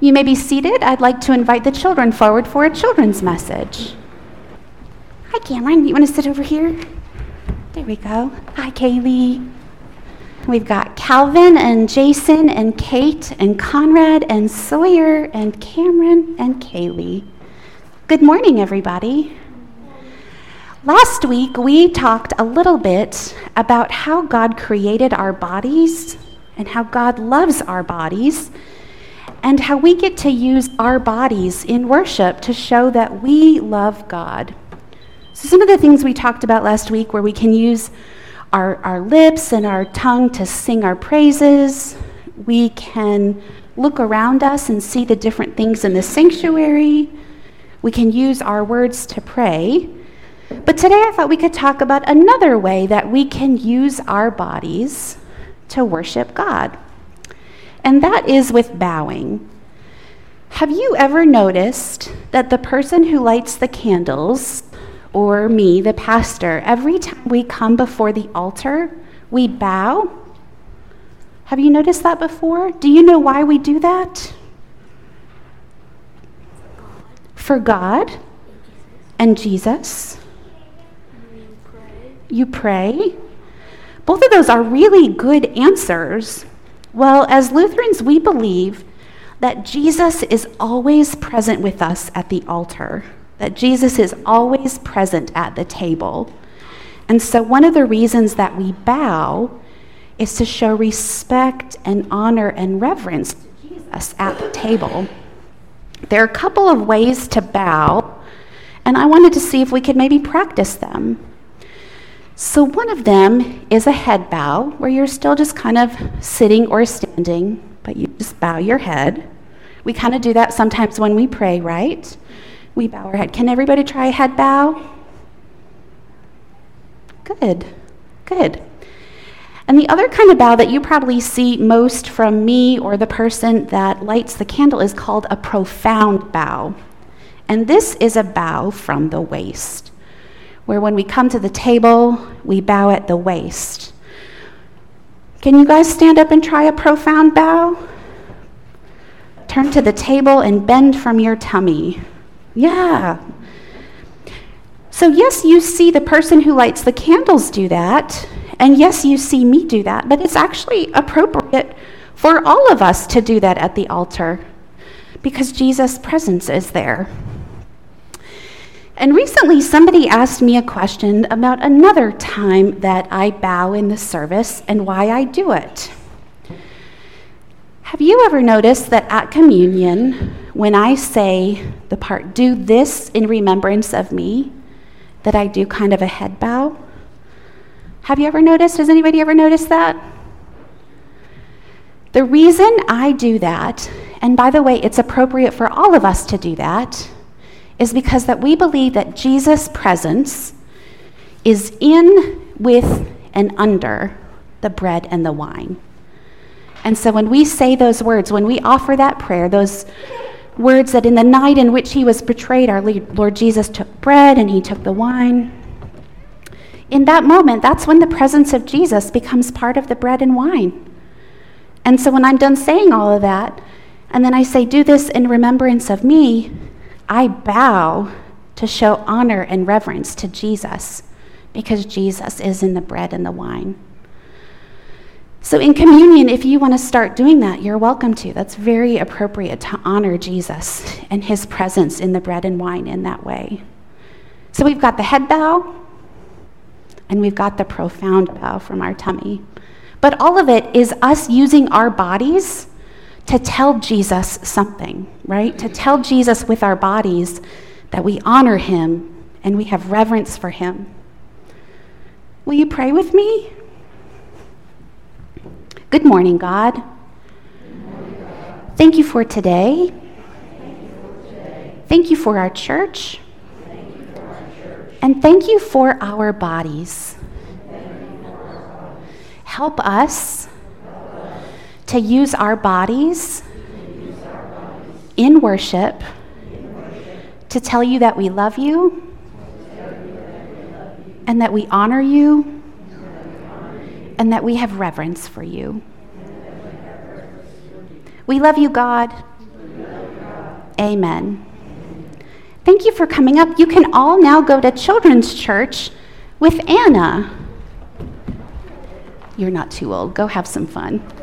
You may be seated. I'd like to invite the children forward for a children's message. Hi, Cameron. You want to sit over here? There we go. Hi, Kaylee. We've got Calvin and Jason and Kate and Conrad and Sawyer and Cameron and Kaylee. Good morning, everybody. Last week, we talked a little bit about how God created our bodies and how God loves our bodies and how we get to use our bodies in worship to show that we love God. So some of the things we talked about last week where we can use our lips and our tongue to sing our praises. We can look around us and see the different things in the sanctuary. We can use our words to pray. But today I thought we could talk about another way that we can use our bodies to worship God. And that is with bowing. Have you ever noticed that the person who lights the candles, or me, the pastor, every time we come before the altar, we bow? Have you noticed that before? Do you know why we do that? For God and Jesus. You pray. Both of those are really good answers. Well, as Lutherans, we believe that Jesus is always present with us at the altar, that Jesus is always present at the table. And so one of the reasons that we bow is to show respect and honor and reverence to Jesus at the table. There are a couple of ways to bow, and I wanted to see if we could maybe practice them. So one of them is a head bow, where you're still just kind of sitting or standing, but you just bow your head. We kind of do that sometimes when we pray, right? We bow our head. Can everybody try a head bow? Good. And the other kind of bow that you probably see most from me or the person that lights the candle is called a profound bow. And this is a bow from the waist, where when we come to the table, we bow at the waist. Can you guys stand up and try a profound bow? Turn to the table and bend from your tummy. Yeah. So yes, you see the person who lights the candles do that, and yes, you see me do that, but it's actually appropriate for all of us to do that at the altar because Jesus' presence is there. And recently, somebody asked me a question about another time that I bow in the service and why I do it. Have you ever noticed that at communion, when I say the part, do this in remembrance of me, that I do kind of a head bow? Have you ever noticed? Has anybody ever noticed that? The reason I do that, and by the way, it's appropriate for all of us to do that, is because that we believe that Jesus' presence is in, with, and under the bread and the wine. And so when we say those words, when we offer that prayer, those words that in the night in which he was betrayed, our Lord Jesus took bread and he took the wine. In that moment, that's when the presence of Jesus becomes part of the bread and wine. And so when I'm done saying all of that, and then I say, do this in remembrance of me, I bow to show honor and reverence to Jesus because Jesus is in the bread and the wine. So in communion, if you want to start doing that, you're welcome to. That's very appropriate to honor Jesus and his presence in the bread and wine in that way. So we've got the head bow, and we've got the profound bow from our tummy. But all of it is us using our bodies to tell Jesus something, right? To tell Jesus with our bodies that we honor him and we have reverence for him. Will you pray with me? Good morning, God. Good morning, God. Thank you for today. Thank you for our church. And thank you for our bodies. Help us to use our bodies in worship to tell you that we love you and that we honor you and that we have reverence for you. We love you, God. Amen. Thank you for coming up. You can all now go to Children's Church with Anna. You're not too old. Go have some fun.